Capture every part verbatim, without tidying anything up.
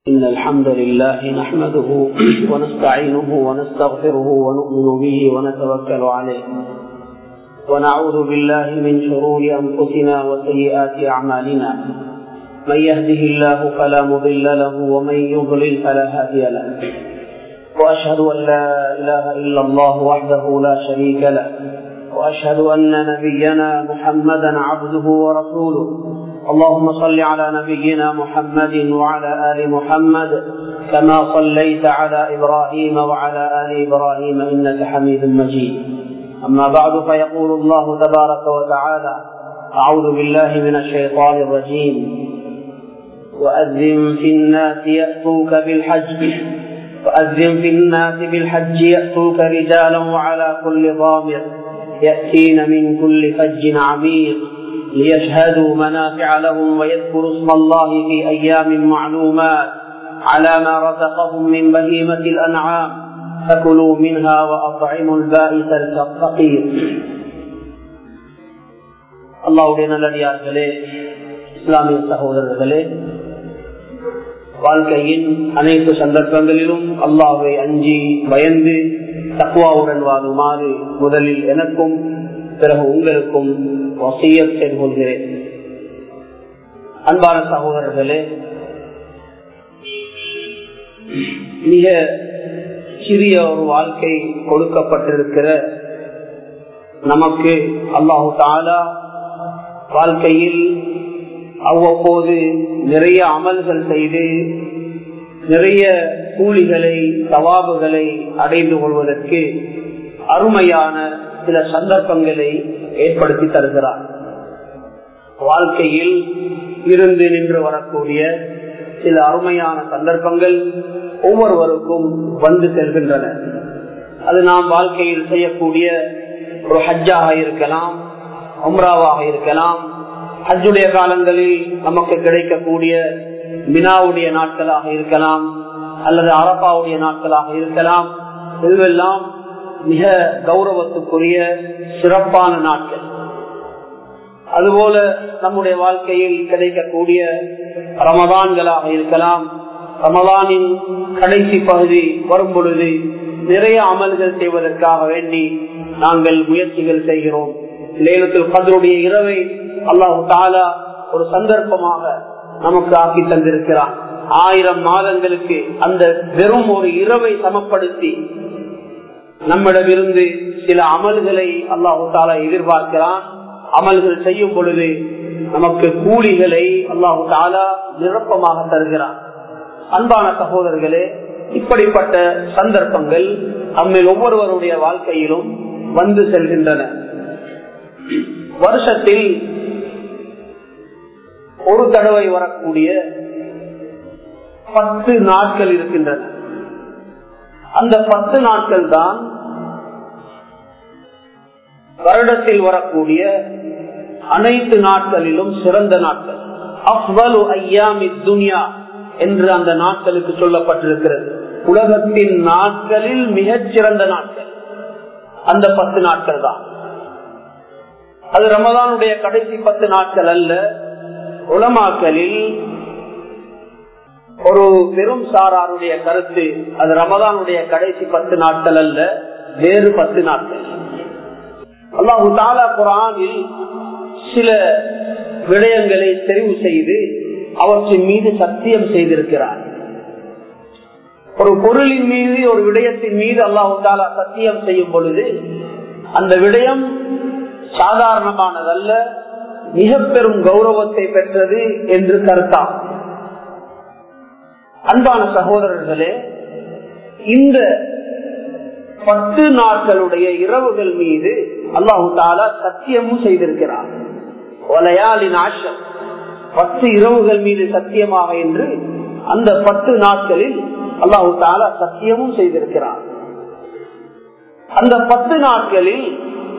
إن الحمد لله نحمده ونستعينه ونستغفره ونؤمن به ونتوكل عليه ونعوذ بالله من شرور أنفسنا وسيئات أعمالنا من يهده الله فلا مضل له ومن يضلل فلا هادي له وأشهد أن لا إله إلا الله وحده لا شريك له وأشهد أن نبينا محمدا عبده ورسوله اللهم صل على نبينا محمد وعلى آل محمد كما صليت على إبراهيم وعلى آل إبراهيم إنك حميد مجيد أما بعد فيقول الله تبارك وتعالى أعوذ بالله من الشيطان الرجيم وأذن في الناس يأتوك بالحج وأذن في الناس بالحج يأتوك رجالا وعلى كل ضامر يأتين من كل فج عميق ليشهدوا منافع لهم ويذكروا اسم الله في أيام معلومات على ما رزقهم من بهيمة الأنعام فكلوا منها وأطعموا البائس الفقير. அல்லாஹ்வுடைய நல்லடியார்களே, இஸ்லாமிய சகோதரர்களே, வாழ்க்கையின் அனைத்து சந்தர்ப்பங்களிலும் அல்லாஹ்வை அஞ்சி பயந்து தக்வாவுடன் வாழுமாறு முதலில் எனக்கும் பிறகு உங்களுக்கும் வசியத் செய்து கொள்கிறேன். அன்பான சகோதரர்களே, மிக சிறிய ஒரு வாழ்க்கை கொடுக்கப்பட்டிருக்கிற நமக்கு அல்லாஹு தஆலா வாழ்க்கையில் அவ்வப்போது நிறைய அமல்கள் செய்து நிறைய கூலிகளை தவாபுகளை அடைந்து கொள்வதற்கு அருமையான சில சந்தர்ப்பங்களை ஏற்படுத்தி தருகிறார். வாழ்க்கையில் இருந்து நின்று வரக்கூடிய சில அருமையான சந்தர்ப்பங்கள் ஒவ்வொருவருக்கும் வந்து செல்கின்றன. அது நாம் வாழ்க்கையில் செய்யக்கூடிய ஒரு ஹஜ்ஜாக இருக்கலாம், உம்ராவாக இருக்கலாம், ஹஜ்ஜுடைய காலங்களில் நமக்கு கிடைக்கக்கூடிய மினாவுடைய நாட்களாக இருக்கலாம், அல்லது அரபாவுடைய நாட்களாக இருக்கலாம். இதுவெல்லாம் மிக கௌரவத்துக்குரிய சிறப்பான நாட்கள். அதுபோல நம்முடைய வாழ்க்கையில் கிடைக்கக்கூடிய ரமதான்களாக இருக்கலாம். ரமதானின் கடைசி பகுதி வரும் பொழுது நிறைய அமல்கள் செய்வதற்காக வேண்டி நாங்கள் முயற்சிகள் செய்கிறோம். லைலத்துல் கத்ருடைய இரவை அல்லாஹ் தஆலா ஒரு சந்தர்ப்பமாக நமக்கு ஆக்கி தந்திருக்கிறான். ஆயிரம் மாதங்களுக்கு அந்த வெறும் ஒரு இரவை சமப்படுத்தி நம்மிடமிருந்து சில அமல்களை அல்லாஹ் தஆலா எதிர்பார்க்கிறான். அமல்கள் செய்யும் பொழுது நமக்கு கூலிகளை அல்லாஹ் தஆலா நிரப்பமாக தருகிறான். அன்பான சகோதரர்களே, இப்படிப்பட்ட சந்தர்ப்பங்கள் நம்மில் ஒவ்வொருவருடைய வாழ்க்கையிலும் வந்து செல்கின்றன. வருஷத்தில் ஒரு தடவை வரக்கூடிய பத்து நாட்கள் இருக்கின்றன. அந்த பத்து நாட்கள் தான் வருடத்தில் வரக்கூடிய அனைத்து நாட்களிலும் சிறந்த நாட்கள். அஃவலு அய்யாமி துன்யா என்று அந்த நாட்களுக்கு சொல்லப்பட்டிருக்கிறது. உலகத்தின் நாட்களில் மிகச் சிறந்த நாட்கள் அந்த பத்து நாட்கள் தான். அது ரமதானுடைய கடைசி பத்து நாட்கள் அல்ல. உலமாக்களில் ஒரு பெரும் சாராருடைய கருத்து, அது ரமதானுடைய கடைசி பத்து நாட்கள் அல்ல, வேறு பத்து நாட்கள். அல்லாஹு தஆலா குர்ஆனில் சில விடயங்களை தெரிவு செய்து அவற்றின் மீது சத்தியம் செய்திருக்கிறார். ஒரு பொருளின் மீது, ஒரு விடயத்தின் மீது அல்லாஹு தஆலா சத்தியம் செய்யும் பொழுது அந்த விடயம் சாதாரணமானதல்ல, மிக பெரும் கௌரவத்தை பெற்றது என்று கருத்தாம். அன்பான சகோதரர்களே, இந்த பத்து நாட்களுடைய இரவுகள் மீது அல்லாஹு தஆலா சத்தியமும் செய்திருக்கிறார். வலையாலின் ஆஷம், பத்து இரவுகள் மீது சத்தியமாக என்று அந்த பத்து நாட்களில் அல்லாஹு தஆலா சத்தியமும் செய்திருக்கிறார். அந்த பத்து நாட்களில்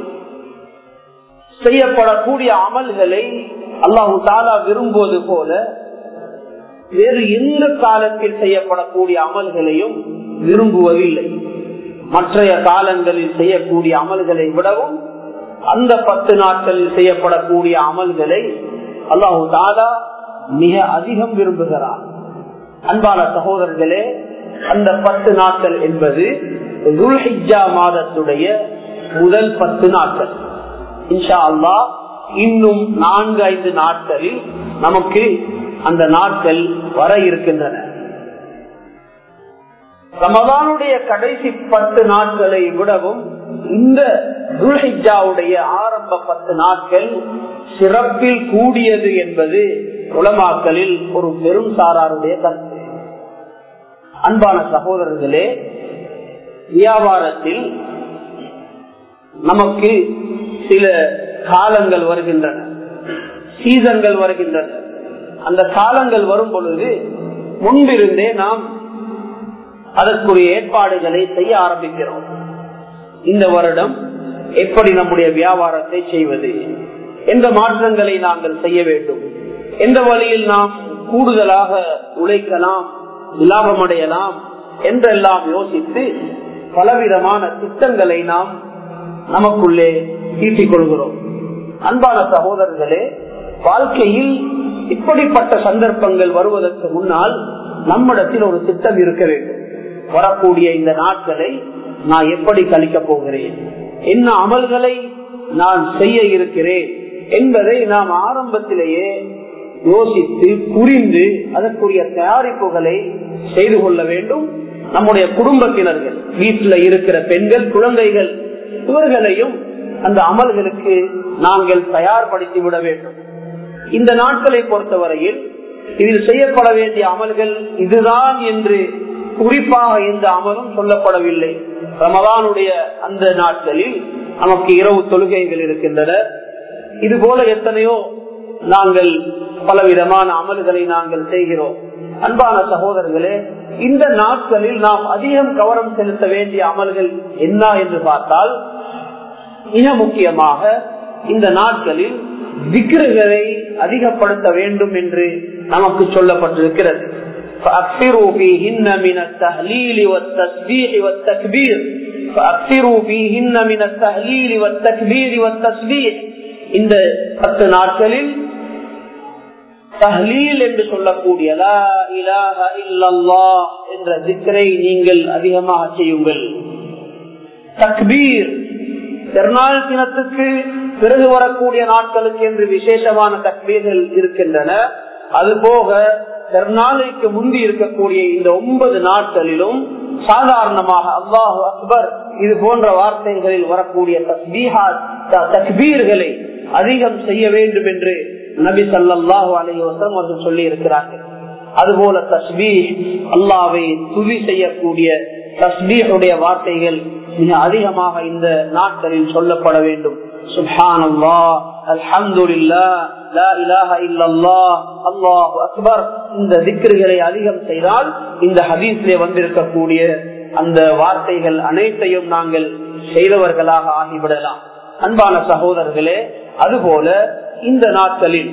செய்யப்படக்கூடிய அமல்களை அல்லாஹு தஆலா விரும்புவது போல வேறு எந்த காலத்தில் செய்யப்படக்கூடிய அமல்களையும் விரும்புவதில்லை. மற்றைய காலங்களில் செய்யக்கூடிய அமல்களை விடவும் அந்த பத்து நாட்களில் செய்யப்படக்கூடிய அமல்களை அல்லாஹு தஆலா மிக அதிகம் விரும்புகிறார். அன்பான சகோதரர்களே, அந்த பத்து நாட்கள் என்பது துல்ஹிஜ்ஜா மாதத்துடைய முதல் பத்து நாட்கள். இன்ஷா அல்லாஹ் இன்னும் நான்கு ஐந்து நாட்களில் நமக்கு அந்த நாட்கள் வர இருக்கின்றன. ரமதானுடைய கடைசி பத்து நாட்களை விடவும் இந்த துல்ஹிஜ்ஜாவுடைய ஆரம்ப பத்து நாட்கள் சிறப்பில் கூடியது என்பது உலமாக்களில் ஒரு பெரும் சாராருடைய கருத்து. அன்பான சகோதரர்களே, வியாபாரத்தில் நமக்கு சில காலங்கள் வருகின்றன, சீசன்கள் வருகின்றன. அந்த காலங்கள் வரும் பொழுது முன்பிருந்தே நாம் அதற்குரிய ஏற்பாடுகளை செய்ய ஆரம்பிக்கிறோம். இந்த வருடம் எப்படி நம்முடைய வியாபாரத்தை செய்வது, எந்த மாற்றங்களை நாங்கள் செய்ய வேண்டும், எந்த வழியில் நாம் கூடுதலாக உழைக்கலாம், லாபம் அடையலாம் என்றெல்லாம் யோசித்து பலவிதமான திட்டங்களை நாம் நமக்குள்ளே ஈட்டிக் கொள்கிறோம். அன்பான சகோதரர்களே, வாழ்க்கையில் இப்படிப்பட்ட சந்தர்ப்பங்கள் வருவதற்கு முன்னால் நம்மிடத்தில் ஒரு திட்டம் இருக்க வேண்டும். வரக்கூடிய இந்த நாட்களை நான் எப்படி கழிக்கப் போகிறேன், என்ன அமல்களை நான் செய்ய இருக்கிறேன் என்பதை நாம் ஆரம்பத்திலேயே யோசித்து புரிந்து அதற்குரிய தயாரிப்புகளை செய்து கொள்ள வேண்டும். நம்முடைய குடும்பத்தினர்கள், வீட்டில் இருக்கிற பெண்கள், குழந்தைகள், இவர்களையும் அந்த அமல்களுக்கு நாங்கள் தயார்படுத்தி விட வேண்டும். இந்த நாட்களை பொறுத்தவரையில் இதில் செய்யப்பட வேண்டிய அமல்கள் இதுதான் என்று குறிப்பாக எந்த அமலும் சொல்லப்படவில்லை. ரமதானுடைய அந்த நாட்களில் நமக்கு இரவு தொழுகைகள் இருக்கின்றன. இது போல எத்தனையோ நாங்கள் பலவிதமான அமல்களை நாங்கள் செய்கிறோம். அன்பான சகோதரர்களே, இந்த நாட்களில் நாம் அதிகம் கவனம் செலுத்த வேண்டிய அமல்கள் என்ன என்று பார்த்தால், மிக முக்கியமாக இந்த நாட்களில் திக்ருகளை அதிகப்படுத்த வேண்டும் என்று நமக்கு சொல்லப்பட்டிருக்கிறது. فأكثروا فيهن من التهليل والتسبيح والتكبير فأكثروا فيهن من التهليل والتكبير والتسبيح. இந்த பத்து நாட்களில் தஹ்லீல் என்று சொல்லக்கூடிய லா இலாஹ இல்லல்லாஹ் என்ற திக்ரை நீங்கள் அதிகமாக செய்யுங்கள். தக்பீர், பெருநாள் தினத்துக்கு பிறகு வரக்கூடிய நாட்களுக்கு என்று விசேஷமான தக்பீர்கள் இருக்கின்றன. அதுபோக பெருநாளைக்கு முந்தி இருக்கக்கூடிய இந்த ஒன்பது நாட்களிலும் சாதாரணமாக அல்லாஹு அக்பர் இது போன்ற வார்த்தைகளில் வரக்கூடிய தஸ்பீஹாத், தக்பீர்களை அதிகம் செய்ய வேண்டும் என்று நபி ஸல்லல்லாஹு அலைஹி வஸல்லம் அவர்கள் சொல்லி இருக்கிறார்கள். அதுபோல தஸ்பீஹ், அல்லாஹ்வை துதி செய்யக்கூடிய தஸ்பீஹுடைய வார்த்தைகள் மிக அதிகமாக இந்த நாட்களில் சொல்லப்பட வேண்டும். சுப்ஹானல்லாஹ், அல்ஹம்துலில்லாஹ், லா இலாஹ இல்லல்லாஹ், அல்லாஹு அக்பர். இந்த திக்ருகளை அதிகம் செய்தால் இந்த ஹதீஸிலே வந்திருக்கக்கூடிய அந்த வார்த்தைகள் அனைத்தையும் நாங்கள் செய்தவர்களாக ஆகிவிடலாம். அன்பான சகோதரர்களே, அதுபோல இந்த நாட்களில்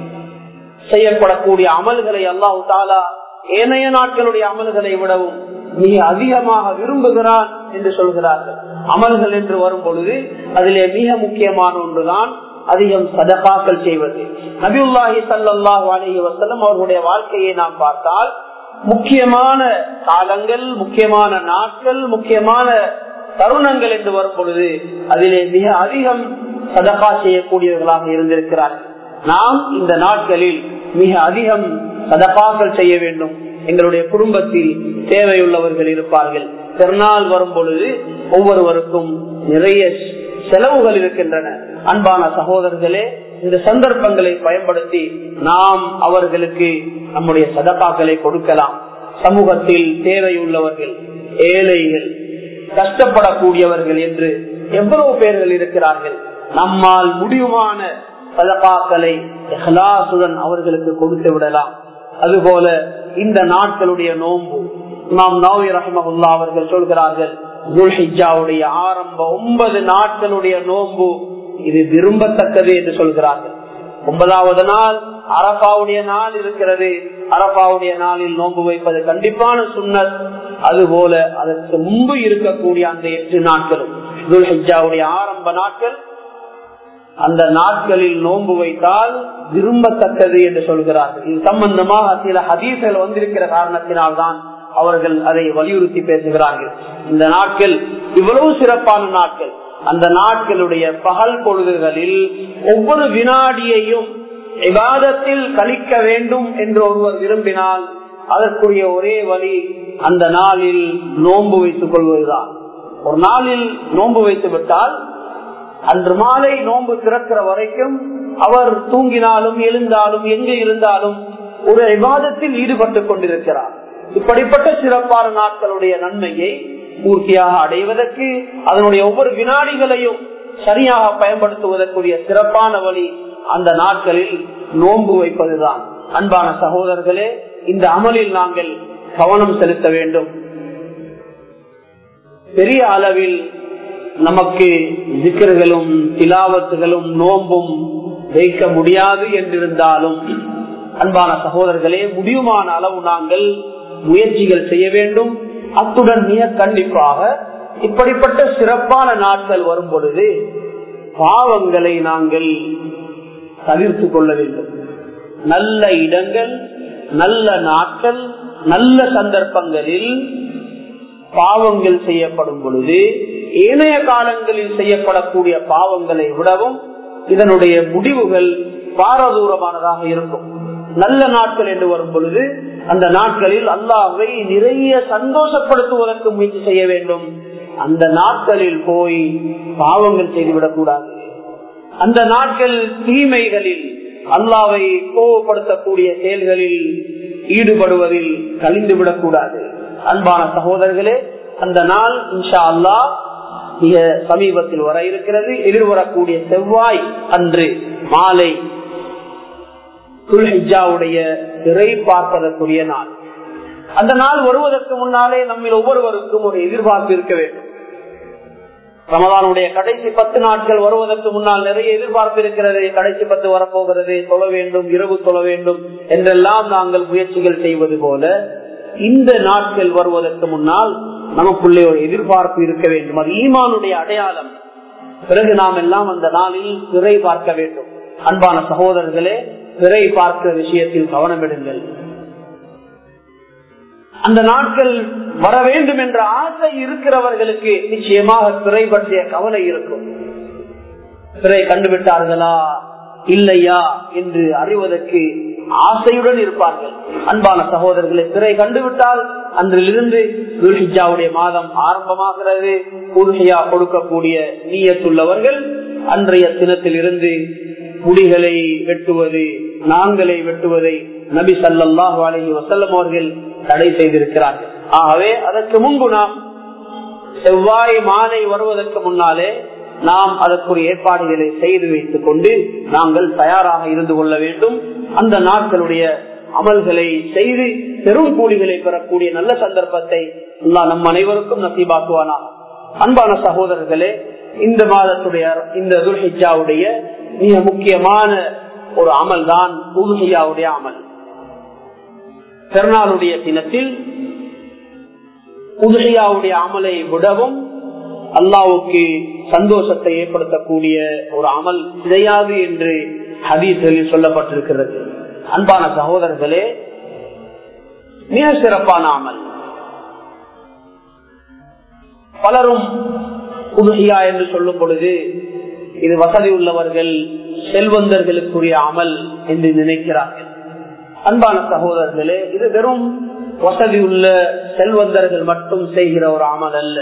செய்யப்படக்கூடிய அமல்களை அல்லாஹ் தஆலா ஏனைய நாட்களுடைய அமல்களை விடவும் மிக அதிகமாக விரும்புகிறான் என்று சொல்கிறார்கள். அமல்கள் என்று வரும் பொழுது அதிலே மிக முக்கியமான ஒன்றுதான் அதிகம் சதகாக்கள் செய்வது. நபியுல்லாஹி ஸல்லல்லாஹு அலைஹி வஸல்லம் அவர்களுடைய வாழ்க்கையை நாம் பார்த்தால் முக்கியமான காலங்கள், முக்கியமான நாட்கள், முக்கியமான தருணங்கள் என்று வரும் பொழுது அதிலே மிக அதிகம் சதகா செய்யக்கூடியவர்களாக இருந்திருக்கிறார்கள். நாம் இந்த நாட்களில் மிக அதிகம் சதகாக்கள் செய்ய வேண்டும். எங்களுடைய குடும்பத்தில் தேவையுள்ளவர்கள் இருப்பார்கள். பெருநாள் வரும் பொழுது ஒவ்வொருவருக்கும் நிறைய செலவுகள் இருக்கின்றன. அன்பான சகோதரர்களே, இந்த சந்தர்ப்பங்களை பயன்படுத்தி நாம் அவர்களுக்கு நம்முடைய சதகாக்களை கொடுக்கலாம். சமூகத்தில் தேவையுள்ளவர்கள், ஏழைகள், கஷ்டப்படக்கூடியவர்கள் என்று எவ்வளவு பேர்கள் இருக்கிறார்கள். நம்மால் முடிவுமான சதகாக்களை இஹ்லாசுடன் அவர்களுக்கு கொடுத்து விடலாம். அதுபோல இந்த நாட்களுடைய நோன்பு, இமாம் நவவி ரஹ்மத்துல்லாஹி அவர்கள் சொல்கிறார்கள், துல்ஹிஜ்ஜாவுடைய ஆரம்ப ஒன்பது நாட்களுடைய நோன்பு இது விரும்பத்தக்கது என்று சொல்கிறார்கள். ஒன்பதாவது நாள் அரபாவுடைய நாள் இருக்கிறது. அரபாவுடைய நாளில் நோன்பு வைப்பது கண்டிப்பான சுன்னத். அதுபோல அதற்கு முன்பு இருக்கக்கூடிய அந்த எட்டு நாட்களும் துல்ஹிஜ்ஜாவுடைய ஆரம்ப நாட்கள், அந்த நாட்களில் நோன்பு வைத்தால் விரும்பத்தக்கது என்று சொல்கிறார்கள். இது சம்பந்தமாக சில ஹதீஸ்கள் வந்திருக்கிற காரணத்தினால்தான் அவர்கள் அதை வலியுறுத்தி பேசுகிறார்கள். இந்த நாட்கள் இவ்வளவு சிறப்பான நாட்கள். அந்த நாட்களுடைய பகல் பொழுதுகளில் ஒவ்வொரு வினாடியையும் இபாதத்தில் கழிக்க வேண்டும் என்று ஒருவர் விரும்பினால் அதற்குரிய ஒரே வழி அந்த நாளில் நோன்பு வைத்துக் கொள்வதுதான். ஒரு நாளில் நோன்பு வைத்து விட்டால் அன்று மாலை நோன்பு திறக்கிற வரைக்கும் அவர் தூங்கினாலும் எழுந்தாலும் எங்கு இருந்தாலும் ஒரு இபாதத்தில் ஈடுபட்டுக் கொண்டிருக்கிறார். இப்படிப்பட்ட சிறப்பான நாட்களுடைய நன்மையை பூர்த்தியாக அடைவதற்கு அதனுடைய ஒவ்வொரு வினாடிகளையும் சரியாக பயன்படுத்துவதற்குரிய சிறப்பான வழி அந்த நாட்களில் நோன்பு வைப்பதுதான். அன்பான சகோதரர்களே, இந்த அமலில் நாங்கள் கவனம் செலுத்த வேண்டும். பெரிய அளவில் நமக்கு ஜிக்ர்களும் திலாவத்துகளும் நோன்பும் வைக்க முடியாது என்றிருந்தாலும் அன்பான சகோதரர்களே, முடியுமான அளவு நாங்கள் முயற்சிகள் செய்ய வேண்டும். அத்துடன் மிக கண்டிப்பாக இப்படிப்பட்ட சிறப்பான நாட்கள் வரும் பொழுது பாவங்களை நாங்கள் தவிர்த்து கொள்ள வேண்டும். நல்ல இடங்கள், நல்ல நாட்கள், நல்ல சந்தர்ப்பங்களில் பாவங்கள் செய்யப்படும் பொழுது ஏனைய காலங்களில் செய்யப்படக்கூடிய பாவங்களை விடவும் இதனுடைய முடிவுகள் பாரதூரமானதாக இருக்கும். நல்ல நாட்கள் என்று வரும் பொழுது அந்த நாட்களில் அல்லாஹ்வை நிறைய சந்தோஷப்படுத்துவதற்கு முயற்சி செய்ய வேண்டும். அந்த நாட்களில் போய் பாவங்கள் செய்துவிடக் கூடாது. அந்த நாட்கள் தீமைகளில் அல்லாஹ்வை கோபப்படுத்தக்கூடிய செயல்களில் ஈடுபடுவதில் கழிந்துவிடக் கூடாது. அன்பான சகோதரர்களே, அந்த நாள் இன்ஷா அல்லாஹ் மிக சமீபத்தில் வர இருக்கிறது. எதிர்வரக்கூடிய செவ்வாய் அன்று மாலை துல்ஹிஜ்ஜாவுடைய திரை பார்ப்பதற்குரிய நாள். அந்த நாள் வருவதற்கு முன்னாலே நம்மில் ஒவ்வொருவருக்கும் ஒரு எதிர்பார்ப்பு இருக்க வேண்டும். ரமதானுடைய கடைசி பத்து நாட்கள் வருவதற்கு முன்னால் நிறைய எதிர்பார்ப்பு இருக்கிறது. கடைசி பத்து வரப்போகிறது, தொழ வேண்டும், இரவு தொழ வேண்டும் என்றெல்லாம் நாங்கள் முயற்சிகள் செய்வது போல இந்த நாட்கள் வருவதற்கு முன்னால் நமக்குள்ளே ஒரு எதிர்பார்ப்பு இருக்க வேண்டும். அது ஈமானுடைய அடையாளம். பிறகு நாம் எல்லாம் அந்த நாளில் திரை பார்க்க வேண்டும். அன்பான சகோதரர்களே, திரை பார்க்கிற விஷயத்தில் கவனம் எடுங்கள். அந்த நாட்கள் வர வேண்டும் என்ற ஆசை இருக்கிறவர்களுக்கு நிச்சயமாக திரை பற்றிய கவலை இருக்கும். திரை கண்டுவிட்டார்களா இல்லையா என்று அறிவதற்கு ஆசையுடன் இருப்பார்கள். அன்பான சகோதரர்களை, திரை கண்டுவிட்டால் அன்றிலிருந்து துல்ஹிஜ்ஜாவுடைய மாதம் ஆரம்பமாகிறது. உதுஹியா கொடுக்கக்கூடிய நீயத்துள்ளவர்கள் அன்றைய தினத்தில் இருந்து முடிகளை வெட்டுவது, நான்களை வெட்டுவதை நபி ஸல்லல்லாஹு அலைஹி வஸல்லம் அவர்கள் தடை செய்திருக்கிறார்கள். ஆகவே அதற்கு முன்பு நாம் செவ்வாய் மாலை வருவதற்கு முன்னாலே நாம் அதற்குரிய ஏற்பாடுகளை செய்து வைத்துக் கொண்டு நாங்கள் தயாராக இருந்து கொள்ள வேண்டும். அந்த நாட்களுடைய அமல்களை செய்து பெரும் கூலிகளை பெறக்கூடிய நல்ல சந்தர்ப்பத்தை அல்லாஹ் நம் அனைவருக்கும் நசீபாக்குவானா. அன்பான சகோதரர்களே, இந்த மாதத்துடைய இந்த துல்ஹிஜ்ஜாவுடைய மிக முக்கியமான ஒரு அமல் தான் உதுஹியாவுடைய அமல். பெருநாளுடைய தினத்தில் உதுஹியாவுடைய அமலை விடவும் அல்லாஹ்வுக்கு சந்தோஷத்தை ஏற்படுத்தக்கூடிய ஒரு அமல் கிடையாது என்று ஹதீஸ்களில் சொல்லப்பட்டிருக்கிறது. அன்பான சகோதரர்களே, மிக சிறப்பான அமல். பலரும் உதுஹியா என்று சொல்லும் பொழுது இது வசதி உள்ளவர்கள், செல்வந்தர்களுக்குரிய அமல் என்று நினைக்கிறார்கள். அன்பான சகோதரர்களே, இது வெறும் வசதி உள்ள செல்வந்தர்கள் மட்டும் செய்கிற ஒரு அமல் அல்ல.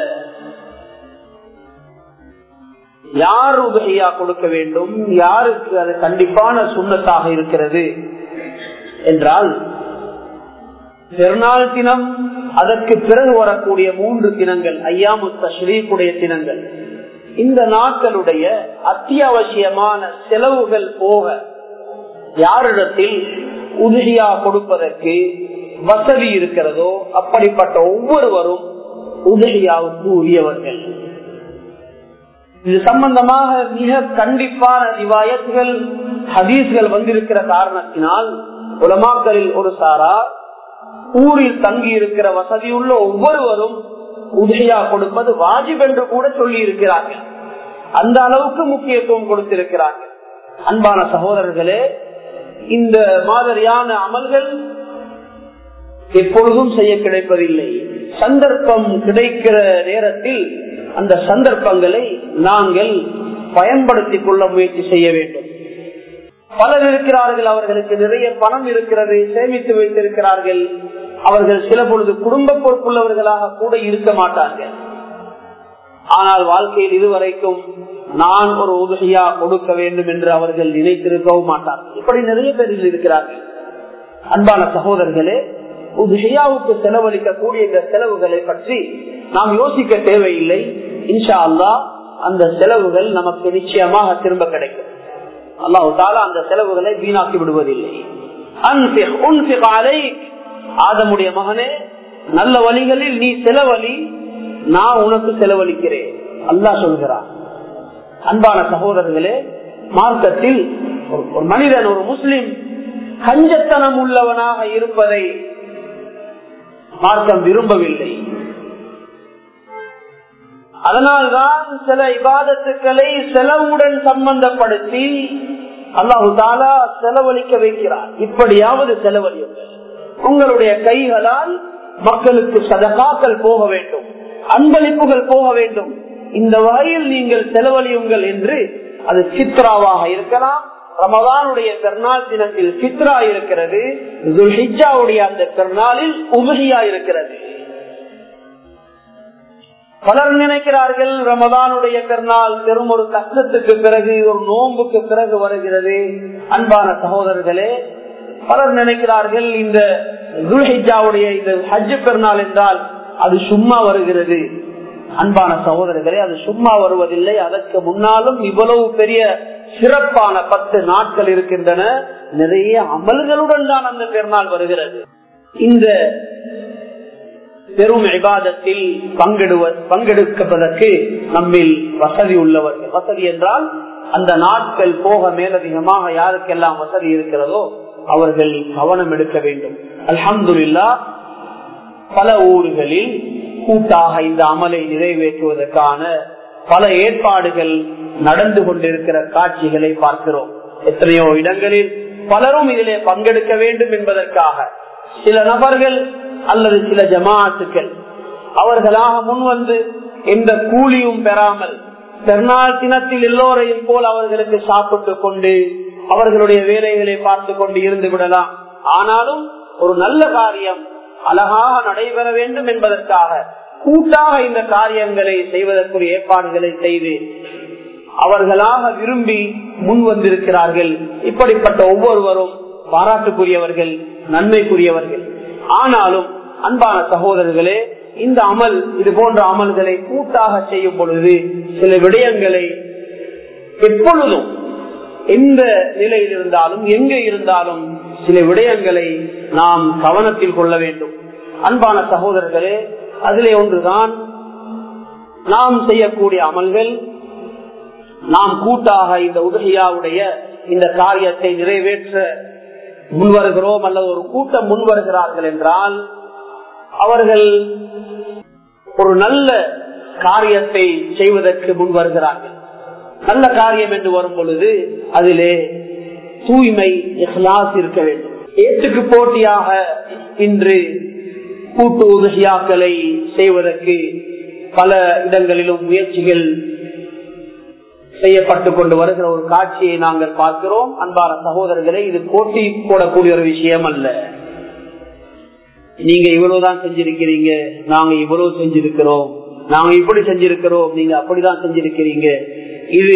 யார் உதுஹியா கொடுக்க வேண்டும், யாருக்கு அது கண்டிப்பான சுன்னத்தாக இருக்கிறது என்றால், பெருநாள் தினம், அதற்கு பிறகு வரக்கூடிய மூன்று தினங்கள், ஐயாமு தஷ்ரீக்குடைய தினங்கள், இந்த நாட்களுடைய அத்தியாவசியமான செலவுகள் போக யாரிடத்தில் உதுஹியா கொடுப்பதற்கு வசதி இருக்கிறதோ அப்படிப்பட்ட ஒவ்வொருவரும் உதுஹியாவுக்கு உரியவர்கள். இது சம்பந்தமாக மிக கண்டிப்பான ரிவாயத்துகள், ஹதீஸ்கள் வந்திருக்கிற காரணத்தினால் உலமாக்களில் ஒரு சாரா ஊரில் தங்கி இருக்கிற வசதியுள்ள ஒவ்வொருவரும் உதுஹியா கொடுப்பது வாஜிப் என்று கூட சொல்லி இருக்கிறார்கள். அந்த அளவுக்கு முக்கியத்துவம் கொடுத்திருக்கிறார்கள். அன்பான சகோதரர்களே, இந்த மாதிரியான அமல்கள் எப்பொழுதும் செய்ய கிடைப்பதில்லை. சந்தர்ப்பம் கிடைக்கிற நேரத்தில் அந்த சந்தர்ப்பங்களை நாங்கள் பயன்படுத்திக் கொள்ள முயற்சி செய்ய வேண்டும். பலர் இருக்கிறார்கள், அவர்களுக்கு நிறைய பணம் இருக்கிறது, சேமித்து வைத்திருக்கிறார்கள். அவர்கள் சில பொழுது குடும்ப பொறுப்புள்ளவர்களாக கூட இருக்க மாட்டார்கள். ஆனால் வாழ்க்கையில் இதுவரைக்கும் நான் ஒரு உதவியா கொடுக்க வேண்டும் என்று அவர்கள் நினைத்திருக்கவும் மாட்டார்கள். இப்படி நிறைய பேர்கள் இருக்கிறார்கள். அன்பான சகோதரர்களே, உதவியாவுக்கு செலவழிக்கக்கூடிய இந்த செலவுகளை பற்றி நாம் யோசிக்க தேவையில்லை. இன்ஷா அல்லாஹ் அந்த செலவுகள் நமக்கு நிச்சயமாக திரும்ப கிடைக்கும். அல்லாஹ் தஆலா அந்த செலவுகளை வீணாக்கி விடுவதில்லை. ஆதமுடைய மகனே, நல்ல வழிகளில் நீ செலவழி, நான் உனக்கு செலவழிக்கிறேன் அல்லாஹ் சொல்கிறான். அன்பான சகோதரர்களே, மார்க்கத்தில் ஒரு மனிதன், ஒரு முஸ்லிம் கஞ்சத்தனம் உள்ளவனாக இருப்பதை மார்க்கம் விரும்பவில்லை. அதனால்தான் சில இபாதத்துக்களை செலவுடன் சம்பந்தப்படுத்தி அல்லாஹு தஆலா செலவழிக்க வைக்கிறார். இப்படியாவது செலவழியுங்கள். உங்களுடைய கைகளால் மக்களுக்கு சதகாக்கள் போக வேண்டும், அன்பளிப்புகள் போக வேண்டும். இந்த வகையில் நீங்கள் செலவழியுங்கள் என்று, அது சித்ராவாக இருக்கலாம், ரமதானுடைய பெருநாள் தினத்தில் சித்ரா இருக்கிறது, துல்ஹிஜ்ஜாவுடைய அந்த பெருநாளில் உதுஹியா இருக்கிறது. பலர் நினைக்கிறார்கள் ரமதானுடைய பெருநாள் பெரும் ஒரு கஷ்டத்துக்கு பிறகு, ஒரு நோன்புக்கு பிறகு வருகிறது. அன்பான சகோதரர்களே, பலர் நினைக்கிறார்கள் இந்த துல்ஹிஜ்ஜாவுடைய இந்த ஹஜ் பெருநாள் என்றால் அது சும்மா வருகிறது. அன்பான சகோதரர்களே, அது சும்மா வருவதில்லை. அதற்கு முன்னாலும் இவ்வளவு பெரிய சிறப்பான பத்து நாட்கள் இருக்கின்றன. நிறைய அமல்களுடன் தான் அந்த பெருநாள் வருகிறது. இந்த பெரும் இபாதத்தில் பங்கெடுவ பங்கெடுப்பதற்கு நம்மில் வசதி உள்ளவர்கள், வசதி என்றால் அந்த நாட்கள் போக மேலதிகமாக யாருக்கெல்லாம் வசதி இருக்கிறதோ அவர்கள் கவனம் எடுக்க வேண்டும். அல்ஹம்துலில்லாஹ், பல ஊர்களில் கூட்டாக இந்த அமலை நிறைவேற்றுவதற்கான பல ஏற்பாடுகள் நடந்து கொண்டிருக்கிற காட்சிகளை பார்க்கிறோம். எத்தனையோ இடங்களில் பலரும் இதிலே பங்கெடுக்க வேண்டும் என்பதற்காக சில நபர்கள் அல்லது சில ஜமாத்துக்கள் அவர்களாக முன்வந்து எந்த கூலியும் பெறாமல் பெருநாள் தினத்தில் எல்லோரையும் போல் அவர்களுக்கு சாப்பிட்டு கொண்டு அவர்களுடைய வேலைகளை பார்த்து கொண்டு இருந்து விடலாம். ஆனாலும் ஒரு நல்ல காரியம் அழகாக நடைபெற வேண்டும் என்பதற்காக கூட்டாக இந்த காரியங்களை செய்வதற்குரிய ஏற்பாடுகளை செய்து அவர்களாக விரும்பி முன் வந்திருக்கிறார்கள். இப்படிப்பட்ட ஒவ்வொருவரும் பாராட்டுக்குரியவர்கள், நன்மைக்குரியவர்கள். ஆனாலும் அன்பான சகோதரர்களே, இந்த அமல், இது போன்ற அமல்களை கூட்டாக செய்யும் பொழுது சில விடயங்களை எப்பொழுதும் எந்த நிலையில் இருந்தாலும் எங்கே இருந்தாலும் சில விடயங்களை நாம் கவனத்தில் கொள்ள வேண்டும். அன்பான சகோதரர்களே, அதிலே ஒன்றுதான் நாம் செய்யக்கூடிய அமல்கள். நாம் கூட்டாக இந்த உதவியாவுடைய இந்த காரியத்தை நிறைவேற்ற முன்வருகிறோம் அல்லது ஒரு கூட்டம் முன்வருகிறார்கள் என்றால் அவர்கள் ஒரு நல்ல காரியத்தை செய்வதற்கு முன்வருகிறார்கள். நல்ல காரியம் என்று வரும் பொழுது அதிலே தூய்மை, இஹ்லாஸ் இருக்க வேண்டும். ஏற்றுக்கு போட்டியாக இன்று கூட்டு உதவியாக்களை செய்வதற்கு பல இடங்களிலும் முயற்சிகள் செய்யப்பட்டு கொண்டு வருகிற ஒரு காட்சியை நாங்கள் பார்க்கிறோம். அன்பான சகோதரர்களே, இது போட்டி போடக்கூடிய ஒரு விஷயம் அல்ல. நீங்க இவ்வளவுதான் செஞ்சிருக்கிறீங்க, நாங்க இவ்வளவு செஞ்சிருக்கிறோம், நாங்க இப்படி செஞ்சிருக்கிறோம், நீங்க அப்படிதான் செஞ்சிருக்கிறீங்க, இது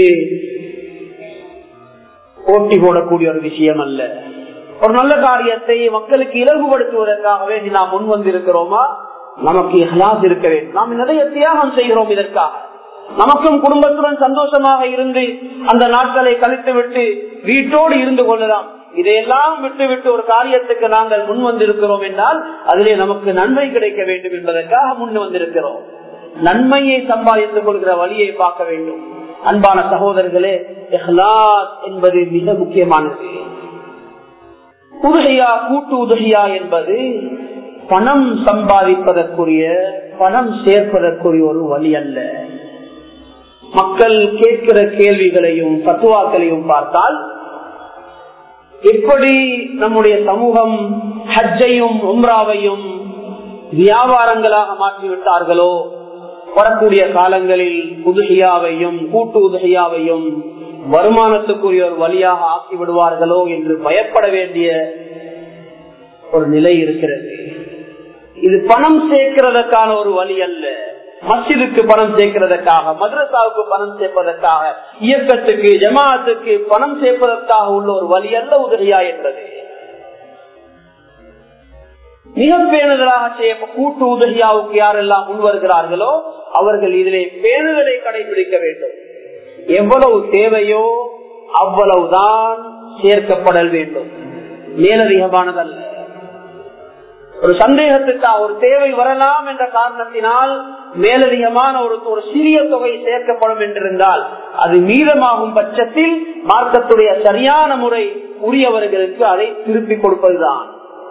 போட்டி போடக்கூடிய ஒரு விஷயம் அல்ல. ஒரு நல்ல காரியத்தை மக்களுக்கு இலகுபடுத்துவதற்காகவே நாம் முன் வந்திருக்கிறோமா, நமக்கு இஹ்லாஸ் இருக்க வேண்டும். நாம் நிறைய தியாகம் செய்கிறோம் இதற்காக. நமக்கும் குடும்பத்துடன் சந்தோஷமாக இருந்து அந்த நாட்களை கழித்து விட்டு வீட்டோடு இருந்து கொள்ளலாம். இதையெல்லாம் விட்டு விட்டு ஒரு காரியத்துக்கு நாங்கள் முன் வந்திருக்கிறோம் என்றால் அதிலே நமக்கு நன்மை கிடைக்க வேண்டும் என்பதற்காக முன் வந்திருக்கிறோம். நன்மையை சம்பாதித்துக் கொள்கிற வழியை பார்க்க வேண்டும். அன்பான சகோதரர்களே, இஹ்லாஸ் என்பது மிக முக்கியமானது. உதவியா, கூட்டு உதவியா என்பது பணம் சம்பாதிப்பதற்குரிய, பணம் சேர்ப்பதற்குரிய ஒரு வழி அல்ல. மக்கள் கேட்கிற கேள்விகளையும் பத்துவாக்களையும் பார்த்தால் எப்படி நம்முடைய சமூகம் ஹஜ்ஜையும் உம்ராவையும் வியாபாரங்களாக மாற்றிவிட்டார்களோ வரக்கூடிய காலங்களில் உதுஹியாவையும் கூட்டு உதுஹியாவையும் வருமானத்துக்குரிய ஒரு வழியாக ஆக்கி விடுவார்களோ என்று பயப்பட வேண்டிய ஒரு நிலை இருக்கிறது. இது பணம் சேர்க்கிறதுக்கான ஒரு வழி அல்ல. மஸ்ஜிதுக்கு பணம் சேர்க்கிறதுக்காக, மദ്രസാவுக்கு பணம் சேர்ப்பதற்காக, இயக்கத்துக்கு ஜமாஅத்துக்கு பணம் சேர்ப்பதற்காக உள்ள ஒரு வழி அல்ல உதவியா என்பது. மிக பேணுதலாக செய்ய கூட்டு உதவியாவுக்கு யாரெல்லாம் முன்வருகிறார்களோ அவர்கள் இதிலே பேணுதலை கடைபிடிக்க வேண்டும். எவ்வளவு தேவையோ அவ்வளவுதான் சேர்க்கப்படல் வேண்டும், மேலதிகமானதல்ல. ஒரு சந்தேகத்துக்காக ஒரு தேவை வரலாம் என்ற காரணத்தினால் மேலதிகமான ஒரு ஒரு சிறிய தொகை சேர்க்கப்படும் என்றிருந்தால் அது மீதமாகும் பட்சத்தில் மார்க்கத்துடைய சரியான முறை உரியவர்களுக்கு அதை திருப்பிக் கொடுப்பதுதான்.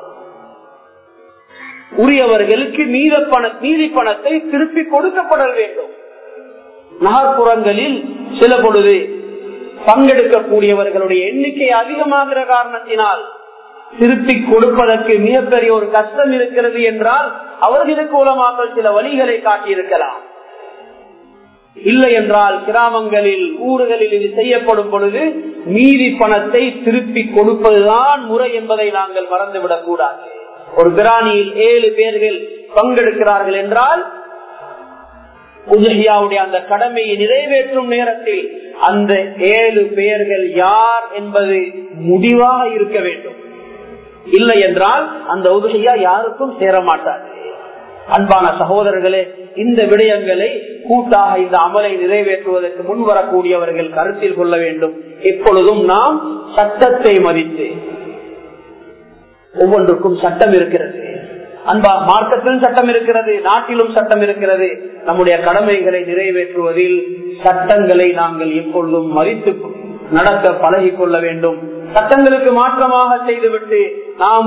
உரியவர்களுக்கு மீத பண மீதி பணத்தை திருப்பி கொடுக்கப்பட வேண்டும். நகர்ப்புறங்களில் சில பொழுது பங்கெடுக்கக்கூடியவர்களுடைய எண்ணிக்கை அதிகமாகிற காரணத்தினால் திருப்பி கொடுப்பதற்கு மிகப்பெரிய ஒரு கஷ்டம் இருக்கிறது என்றால் அவர்களுக்கு மூலமாக சில வழிகளை காட்டியிருக்கலாம். இல்லை என்றால் கிராமங்களில் ஊர்களில் இது செய்யப்படும் பொழுது மீதி பணத்தை திருப்பி கொடுப்பதுதான் முறை என்பதை நாங்கள் மறந்துவிடக் கூடாது. ஒரு பிராணியில் ஏழு பேர்கள் பங்கெடுக்கிறார்கள் என்றால் உஜஹியாவுடைய அந்த கடமையை நிறைவேற்றும் நேரத்தில் அந்த ஏழு பேர்கள் யார் என்பது முடிவாக இருக்க வேண்டும். இல்லை என்றால் அந்த உதவியா யாருக்கும் சேர மாட்டாது. அன்பான சகோதரர்களே, இந்த விடயங்களை கூட்டாக இந்த அமலை நிறைவேற்றுவதற்கு முன்வரக்கூடியவர்கள் கருத்தில் கொள்ள வேண்டும். எப்பொழுதும் நாம் சட்டத்தை மதித்து, ஒவ்வொன்றுக்கும் சட்டம் இருக்கிறது. அன்பா மார்க்கத்திலும் சட்டம் இருக்கிறது, நாட்டிலும் சட்டம் இருக்கிறது. நம்முடைய கடமைகளை நிறைவேற்றுவதில் சட்டங்களை நாங்கள் எப்பொழுதும் மதித்து நடக்க பழகிக் கொள்ள வேண்டும். சட்டங்களுக்கு மாற்றமாக செய்துவிட்டு நாம்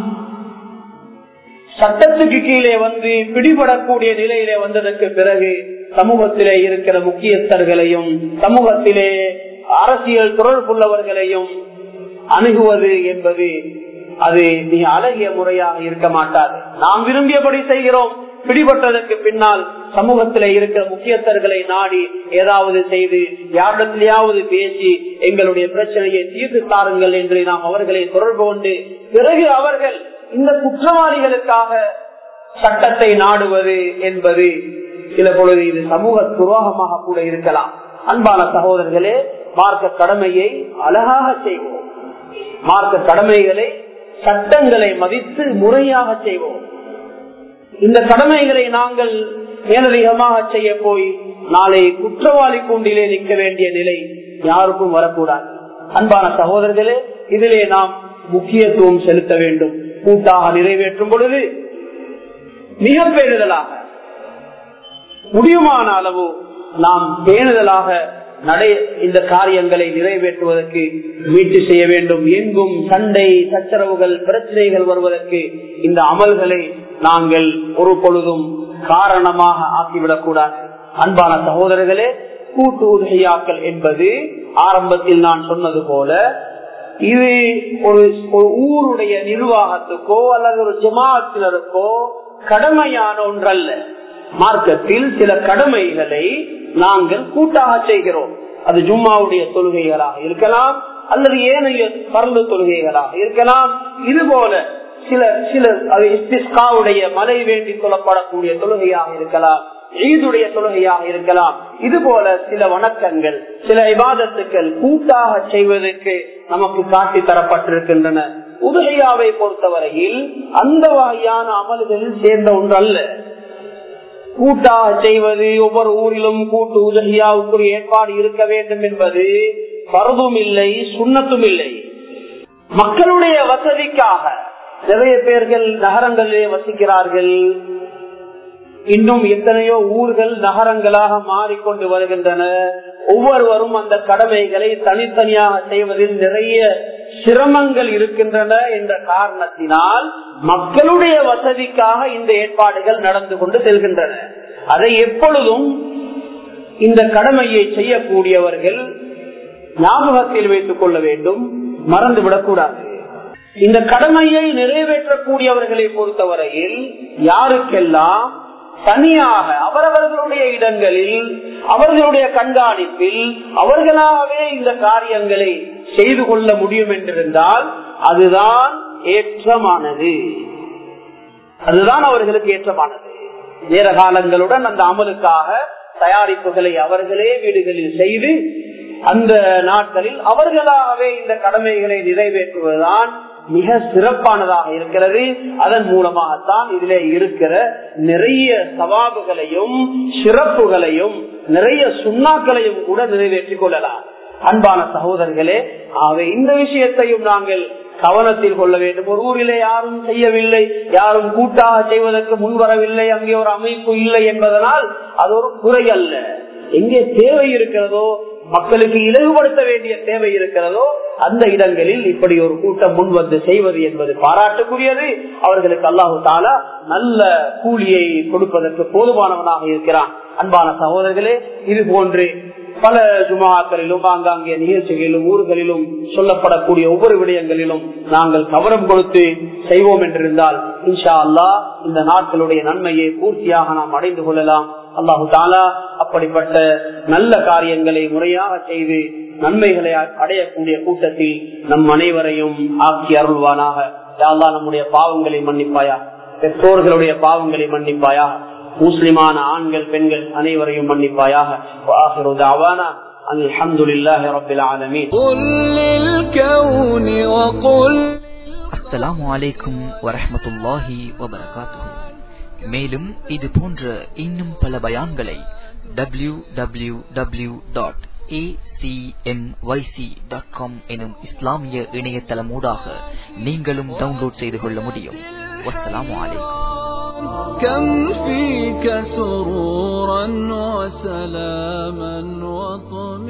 சட்டத்துக்கு கீழே வந்து பிடிபடக்கூடிய நிலையிலே வந்ததற்கு பிறகு சமூகத்திலே இருக்கிற முக்கியஸ்தர்களையும் சமூகத்திலே அரசியல் தொடர்புள்ளவர்களையும் அணுகுவது என்பது அது மிக அழகிய முறையாக இருக்க மாட்டாது. நாம் விரும்பியபடி செய்கிறோம், பிடிபட்டதற்கு பின்னால் சமூகத்திலே இருக்கிற முக்கியஸ்தர்களை நாடி ஏதாவது செய்து யாரிடத்திலேயாவது பேசி எங்களுடைய பிரச்சனையை தீர்த்து தாருங்கள் என்று நாம் அவர்களை தொடர்பு கொண்டு பிறகு அவர்கள் இந்த குற்றவாளிகளுக்காக சட்டத்தை நாடுவது என்பது சில பொழுது இது சமூக துரோகமாக கூட இருக்கலாம். அன்பான சகோதரர்களே, மார்க்க கடமையை அழகாக செய்வோம். மார்க்க கடமைகளை சட்டங்களை மதித்து முறையாக செய்வோம். இந்த கடமைகளை நாங்கள் மேலதிகமாக செய்ய போய் நாளை குற்றவாளி கூண்டிலே நிற்க வேண்டிய நிலை யாருக்கும் வரக்கூடாது. அன்பான சகோதரர்களே, இதிலே நாம் முக்கியத்துவம் செலுத்த வேண்டும். கூட்டாக நிறைவேற்றும் பொழுது மிக பேணுதலாக முடியுமான அளவு நாம் பேணுதலாக நடை இந்த காரியங்களை நிறைவேற்றுவதற்கு முயற்சி செய்ய வேண்டும். எங்கும் சண்டை சச்சரவுகள் பிரச்சனைகள் வருவதற்கு இந்த அமல்களை நாங்கள் ஒரு பொழுதும் காரணமாக ஆக்கிவிடக் கூடாது. அன்பான சகோதரர்களே, கூட்டு உதவியாக்கள் என்பது ஆரம்பத்தில் நான் சொன்னது போல இது ஒரு ஊருடைய நிர்வாகத்துக்கோ அல்லது ஒரு ஜமாஅத்தினருக்கோ கடமையான ஒன்றல்ல. மார்க்கத்தில் சில கடமைகளை நாங்கள் கூட்டாக செய்கிறோம். அது ஜும்மாவுடைய தொழுகைகளாக இருக்கலாம் அல்லது ஏனைய பரந்து தொழுகைகளாக இருக்கலாம். இது போல சில சில இஸ்திஸ்காவுடைய மழை வேண்டி சொல்லப்படக்கூடிய தொழுகையாக இருக்கலாம், ஈதுடைய தொழுகையாக இருக்கலாம். இது போல சில வணக்கங்கள் சில இபாதத்துக்கள் கூட்டாக செய்வதற்கு நமக்கு காட்டி தரப்பட்டிருக்கின்றன. உதவியாவை பொறுத்தவரையில் அந்த வகையான அமல்களில் சேர்ந்த ஒன்று அல்ல. கூட்டாக செய்வது ஒவ்வொரு ஊரிலும் கூட்டு உதவியாவுக்கு ஏற்பாடு இருக்க வேண்டும் என்பது பரதும் இல்லை, சுண்ணத்தும் இல்லை. மக்களுடைய வசதிக்காக நிறைய பேர்கள் நகரங்களிலே வசிக்கிறார்கள். இன்னும் எத்தனையோ ஊர்கள் நகரங்களாக மாறிக்கொண்டு வருகின்றன. ஒவ்வொருவரும் அந்த கடமைகளை தனித்தனியாக செய்வதில் நிறைய சிரமங்கள் இருக்கின்றன என்ற காரணத்தினால் மக்களுடைய வசதிக்காக இந்த ஏற்பாடுகள் நடந்து கொண்டு செல்கின்றன. அதை எப்பொழுதும் இந்த கடமையை செய்யக்கூடியவர்கள் ஞாபகத்தில் வைத்துக் கொள்ள வேண்டும், மறந்துவிடக்கூடாது. இந்த கடமையை நிறைவேற்றக்கூடியவர்களை பொறுத்தவரையில் யாருக்கெல்லாம் தனியாக அவரவர்களுடைய இடங்களில் அவர்களுடைய கண்காணிப்பில் அவர்களாகவே இந்த காரியங்களை செய்து கொள்ள முடியும் என்றிருந்தால் அதுதான் ஏற்றமானது, அதுதான் அவர்களுக்கு ஏற்றமானது. நேர காலங்களுடன் அந்த அமலுக்காக தயாரிப்புகளை அவர்களே வீடுகளில் செய்து அந்த நாட்களில் அவர்களாகவே இந்த கடமைகளை நிறைவேற்றுவதுதான் மிக சிறப்பானதாக இருக்கிறது. அதன் மூலமாகத்தான் இதிலே இருக்கிற நிறைய சவாபுகளையும் சிறப்புகளையும் நிறைய சுண்ணாக்களையும் கூட நிறைவேற்றிக் கொள்ளலாம். அன்பான சகோதரர்களே, ஆக இந்த விஷயத்தையும் நாங்கள் கவனத்தில் கொள்ள வேண்டும். ஒரு ஊரிலே யாரும் செய்யவில்லை, யாரும் கூட்டாக செய்வதற்கு முன்வரவில்லை, அங்கே ஒரு அமைப்பு இல்லை என்பதனால் அது ஒரு குறை அல்ல. எங்கே தேவை இருக்கிறதோ, மக்களுக்கு இலகுபடுத்த வேண்டிய தேவை இருக்கிறதோ அந்த இடங்களில் இப்படி ஒரு கூட்டம் முன் வந்து செய்வது என்பது பாராட்டுக்குரியது. அவர்களுக்கு அல்லாஹு தஆலா நல்ல கூலியை கொடுப்பதற்கு போதுமானவனாக இருக்கிறான். அன்பான சகோதரர்களே, இது போன்று பல ஜுமாக்களிலும் ஆங்காங்கே நிகழ்ச்சிகளிலும் ஊர்களிலும் சொல்லப்படக்கூடிய ஒவ்வொரு விடயங்களிலும் நாங்கள் கவனம் கொடுத்து செய்வோம் என்றிருந்தால் இன்ஷா அல்லாஹ் இந்த நாட்களுடைய நன்மையை பூர்த்தியாக நாம் அடைந்து கொள்ளலாம். அல்லாஹு தஆலா அப்படிப்பட்ட நல்ல காரியங்களை முறையாக செய்து நன்மைகளை அடையக்கூடிய கூட்டத்தில் நம் அனைவரையும் ஆக்கி அருள்வானாக. யா அல்லாஹ், நம்முடைய பாவங்களை மன்னிப்பாயா, பெற்றோர்களுடைய பாவங்களை மன்னிப்பாயா, முஸ்லிமான ஆண்கள் பெண்கள் அனைவரையும் மன்னிப்பாயாக. வஆகிரு தஅவானா அல்ஹம்துலில்லாஹி ரப்பில் ஆலமீன். அஸ்ஸலாமு அலைக்கும் வரஹ்மத்துல்லாஹி வபரகாத்துஹு. மேலும் இது போன்ற இன்னும் பல பயான்களை W W W dot A C M Y C dot com எனும் இஸ்லாமிய இணையதளமூடாக நீங்களும் டவுன்லோட் செய்து கொள்ள முடியும். வஸ்ஸலாமு அலைக்கும். كم فيك سرورا وسلاما وطمئنانا